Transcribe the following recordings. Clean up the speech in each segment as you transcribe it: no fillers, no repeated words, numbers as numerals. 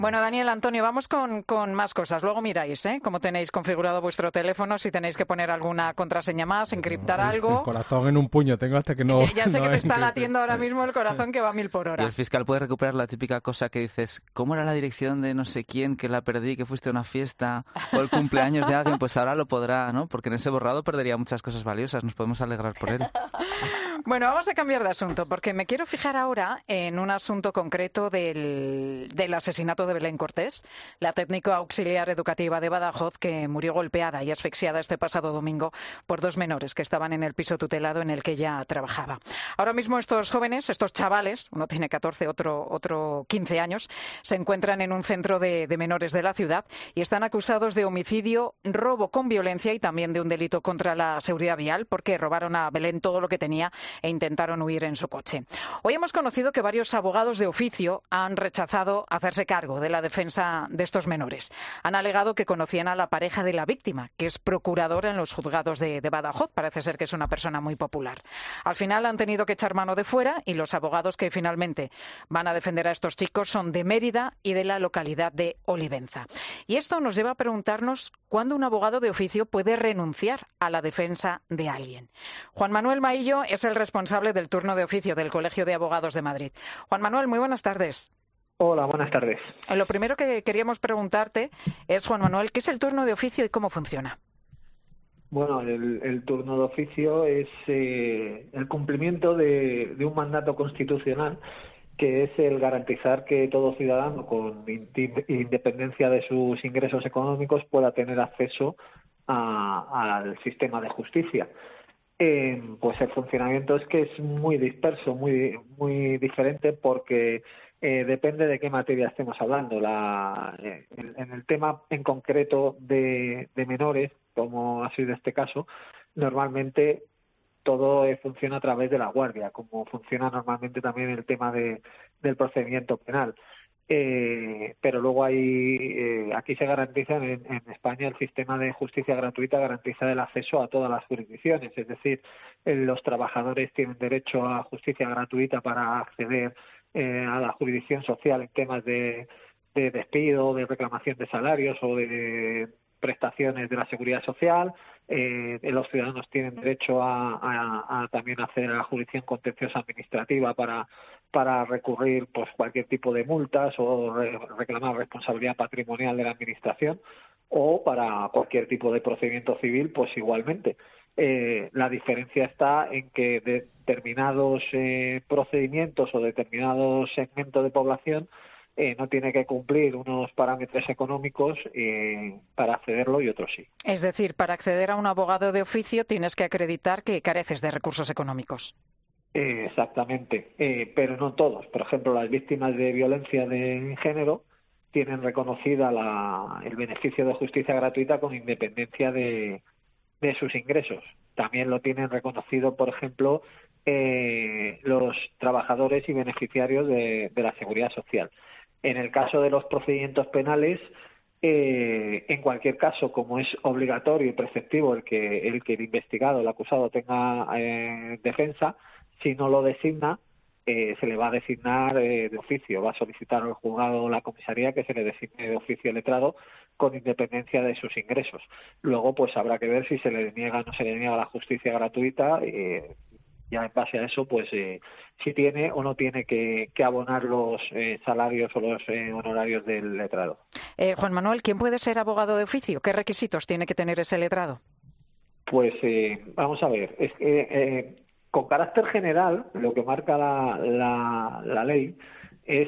Bueno, Daniel, Antonio, vamos con más cosas. Luego miráis, cómo tenéis configurado vuestro teléfono, si tenéis que poner alguna contraseña más, encriptar algo. El corazón en un puño tengo hasta que no. Ya sé no que te está encripte. latiendo ahora mismo el corazón que va a 1000 por Y hora. el fiscal puede recuperar la típica cosa que dices, ¿cómo era la dirección de no sé quién que la perdí, que fuiste a una fiesta o el cumpleaños de alguien? Pues ahora lo podrá, ¿no? Porque en ese borrado perdería muchas cosas valiosas. Nos podemos alegrar por él. Bueno, vamos a cambiar de asunto, porque me quiero fijar ahora en un asunto concreto del asesinato de Belén Cortés, la técnica auxiliar educativa de Badajoz, que murió golpeada y asfixiada este pasado domingo por 2 menores que estaban en el piso tutelado en el que ella trabajaba. Ahora mismo estos jóvenes, estos chavales, uno tiene 14, otro 15 años, se encuentran en un centro de menores de la ciudad y están acusados de homicidio, robo con violencia y también de un delito contra la seguridad vial, porque robaron a Belén todo lo que tenía e intentaron huir en su coche. Hoy hemos conocido que varios abogados de oficio han rechazado hacerse cargo de la defensa de estos menores. Han alegado que conocían a la pareja de la víctima, que es procuradora en los juzgados de Badajoz. Parece ser que es una persona muy popular. Al final han tenido que echar mano de fuera y los abogados que finalmente van a defender a estos chicos son de Mérida y de la localidad de Olivenza. Y esto nos lleva a preguntarnos cuándo un abogado de oficio puede renunciar a la defensa de alguien. Juan Manuel Maillo es el responsable del turno de oficio del Colegio de Abogados de Madrid. Juan Manuel, muy buenas tardes. Hola, buenas tardes. Lo primero que queríamos preguntarte es, Juan Manuel, ¿qué es el turno de oficio y cómo funciona? Bueno, el turno de oficio es el cumplimiento de un mandato constitucional, que es el garantizar que todo ciudadano, con independencia de sus ingresos económicos, pueda tener acceso al sistema de justicia. Pues el funcionamiento es que es muy disperso, muy diferente, porque depende de qué materia estemos hablando. En el tema en concreto de menores, como ha sido este caso, normalmente todo funciona a través de la guardia, como funciona normalmente también el tema del procedimiento penal. Pero luego aquí se garantiza en España el sistema de justicia gratuita, garantiza el acceso a todas las jurisdicciones, es decir, los trabajadores tienen derecho a justicia gratuita para acceder a la jurisdicción social en temas de despido, de reclamación de salarios o de prestaciones de la seguridad social. Los ciudadanos tienen derecho a también acceder a la jurisdicción contenciosa administrativa para recurrir pues cualquier tipo de multas o reclamar responsabilidad patrimonial de la administración, o para cualquier tipo de procedimiento civil, pues igualmente. La diferencia está en que determinados procedimientos o determinados segmentos de población no tiene que cumplir unos parámetros económicos para accederlo y otros sí. Es decir, para acceder a un abogado de oficio tienes que acreditar que careces de recursos económicos. Exactamente, pero no todos. Por ejemplo, las víctimas de violencia de género tienen reconocida el beneficio de justicia gratuita con independencia de sus ingresos. También lo tienen reconocido, por ejemplo, los trabajadores y beneficiarios de la seguridad social. En el caso de los procedimientos penales, en cualquier caso, como es obligatorio y preceptivo el que el investigado, el acusado, tenga defensa, si no lo designa, se le va a designar de oficio, va a solicitar al juzgado o la comisaría que se le designe de oficio letrado con independencia de sus ingresos. Luego, pues habrá que ver si se le niega o no se le niega la justicia gratuita. Ya en base a eso, pues si tiene o no tiene que abonar los salarios o los honorarios del letrado. Juan Manuel, ¿quién puede ser abogado de oficio? ¿Qué requisitos tiene que tener ese letrado? Pues vamos a ver, es que con carácter general, lo que marca la ley es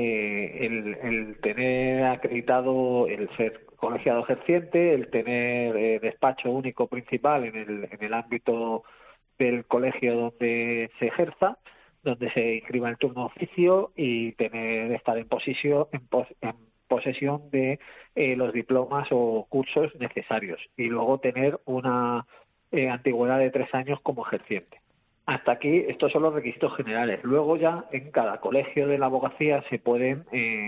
el tener acreditado el ser colegiado ejerciente, el tener despacho único principal en el ámbito del colegio donde se ejerza, donde se inscriba el turno de oficio, y estar en posesión de los diplomas o cursos necesarios, y luego tener una antigüedad de 3 años como ejerciente. Hasta aquí, estos son los requisitos generales. Luego ya en cada colegio de la abogacía se pueden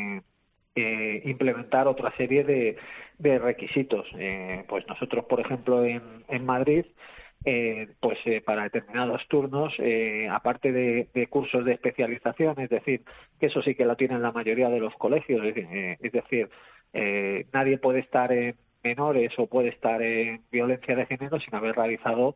implementar otra serie de requisitos. Pues nosotros, por ejemplo, en Madrid para determinados turnos, aparte de cursos de especialización, es decir, que eso sí que lo tienen la mayoría de los colegios, es decir, nadie puede estar en menores o puede estar en violencia de género sin haber realizado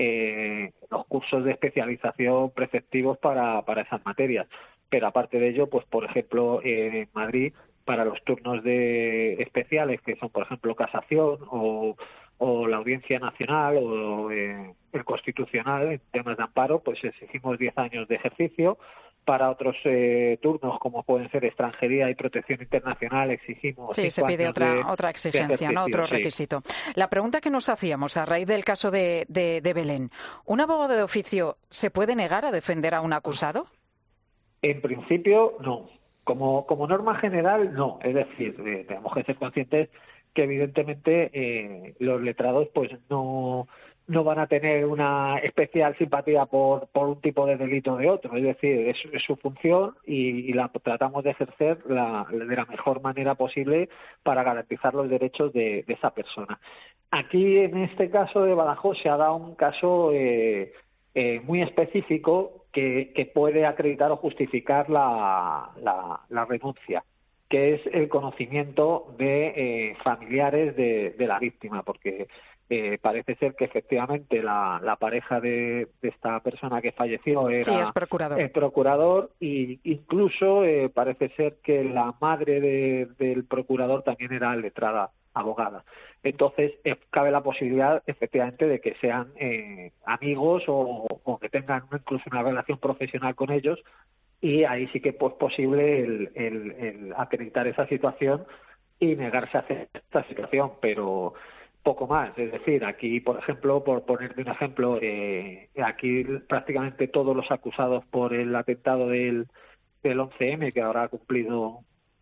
los cursos de especialización preceptivos para esas materias. Pero aparte de ello, pues por ejemplo, en Madrid, para los turnos de especiales, que son por ejemplo casación o la Audiencia Nacional o el Constitucional en temas de amparo, pues exigimos 10 años de ejercicio. Para otros turnos, como pueden ser extranjería y protección internacional, exigimos 5 se pide años otra exigencia, ¿no? Otro requisito. La pregunta que nos hacíamos a raíz del caso de Belén, ¿un abogado de oficio se puede negar a defender a un acusado? En principio, no. Como norma general, no. Es decir, tenemos que ser conscientes que evidentemente los letrados pues no van a tener una especial simpatía por un tipo de delito o de otro. Es decir, es su función y la tratamos de ejercer de la mejor manera posible para garantizar los derechos de esa persona. Aquí, en este caso de Badajoz, se ha dado un caso muy específico que puede acreditar o justificar la renuncia, que es el conocimiento de familiares de la víctima, porque parece ser que efectivamente la pareja de esta persona que falleció era es procurador. El procurador, y incluso parece ser que la madre del procurador también era letrada, abogada. Entonces cabe la posibilidad efectivamente de que sean amigos o que tengan incluso una relación profesional con ellos, y ahí sí que pues posible el acreditar esa situación y negarse a hacer esta situación, pero poco más. Es decir, aquí, por ejemplo, por ponerte un ejemplo, aquí prácticamente todos los acusados por el atentado del 11M, que ahora ha cumplido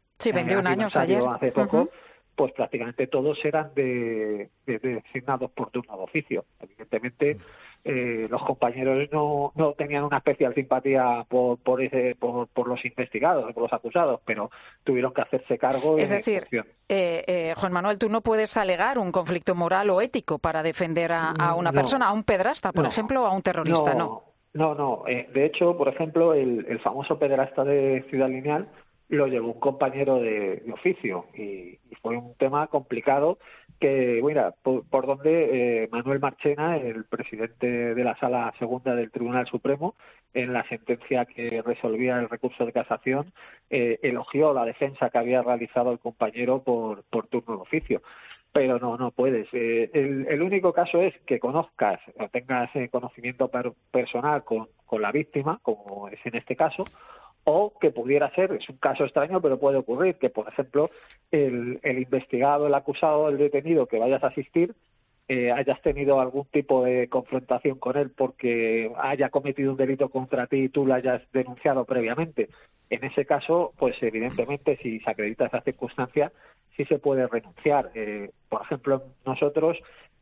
21 años ayer, hace poco, pues prácticamente todos eran designados por turno de oficio. Evidentemente, los compañeros no tenían una especial simpatía por los investigados, por los acusados, pero tuvieron que hacerse cargo. Es decir, Juan Manuel, tú no puedes alegar un conflicto moral o ético para defender a una persona, a un pedrasta, por ejemplo, o a un terrorista, ¿no? No. De hecho, por ejemplo, el famoso pederasta de Ciudad Lineal lo llevó un compañero de oficio y fue un tema complicado que, mira, por donde Manuel Marchena, el presidente de la Sala Segunda del Tribunal Supremo, en la sentencia que resolvía el recurso de casación, elogió la defensa que había realizado el compañero por turno de oficio. Pero no puedes. El único caso es que conozcas o tengas conocimiento personal con la víctima, como es en este caso, o que pudiera ser, es un caso extraño, pero puede ocurrir, que por ejemplo el investigado, el acusado, el detenido que vayas a asistir, hayas tenido algún tipo de confrontación con él porque haya cometido un delito contra ti y tú lo hayas denunciado previamente. En ese caso, pues evidentemente, si se acredita esa circunstancia, sí se puede renunciar. Por ejemplo, nosotros,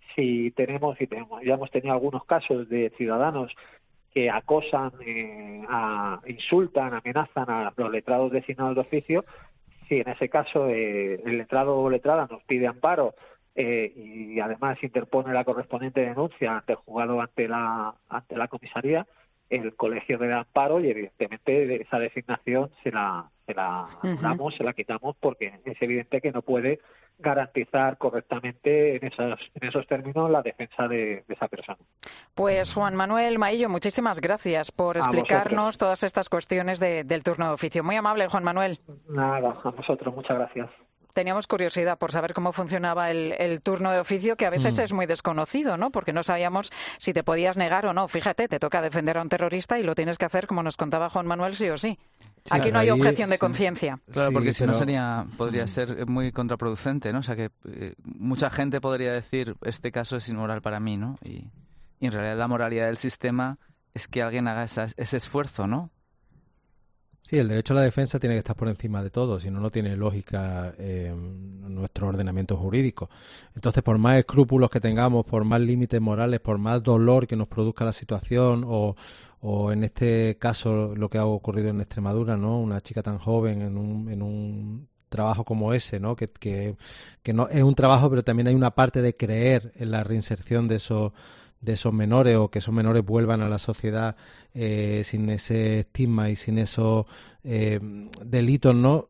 ya hemos tenido algunos casos de ciudadanos que acosan, insultan, amenazan a los letrados designados de oficio. Si en ese caso el letrado o letrada nos pide amparo y además interpone la correspondiente denuncia ante el juzgado, ante la comisaría, el colegio le da amparo y evidentemente esa designación se la damos, se la quitamos, porque es evidente que no puede garantizar correctamente en esos términos la defensa de esa persona. Pues Juan Manuel Maillo, muchísimas gracias por explicarnos todas estas cuestiones del turno de oficio. Muy amable, Juan Manuel. Nada, a vosotros, muchas gracias. Teníamos curiosidad por saber cómo funcionaba el turno de oficio, que a veces es muy desconocido, ¿no? Porque no sabíamos si te podías negar o no. Fíjate, te toca defender a un terrorista y lo tienes que hacer, como nos contaba Juan Manuel, sí o sí. Aquí no hay objeción de conciencia. Claro, porque si no podría ser muy contraproducente, ¿no? O sea que mucha gente podría decir, este caso es inmoral para mí, ¿no? Y en realidad la moralidad del sistema es que alguien haga ese esfuerzo, ¿no? Sí, el derecho a la defensa tiene que estar por encima de todo, si no, no tiene lógica nuestro ordenamiento jurídico. Entonces, por más escrúpulos que tengamos, por más límites morales, por más dolor que nos produzca la situación, o en este caso lo que ha ocurrido en Extremadura, ¿no? Una chica tan joven en un trabajo como ese, ¿no? Que no es un trabajo, pero también hay una parte de creer en la reinserción de esos esos menores, o que esos menores vuelvan a la sociedad sin ese estigma y sin esos delitos, ¿no?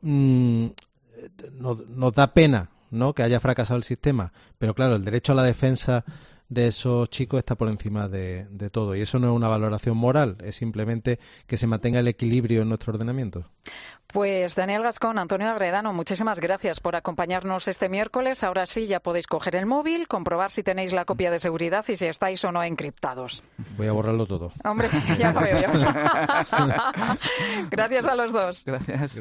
Nos da pena, ¿no?, que haya fracasado el sistema, pero claro, el derecho a la defensa de esos chicos está por encima de todo, y eso no es una valoración moral, es simplemente que se mantenga el equilibrio en nuestro ordenamiento. Pues Daniel Gascón, Antonio Agredano, muchísimas gracias por acompañarnos este miércoles. Ahora sí, ya podéis coger el móvil, comprobar si tenéis la copia de seguridad y si estáis o no encriptados. Voy a borrarlo todo. Hombre, ya lo veo yo. Gracias a los dos. Gracias.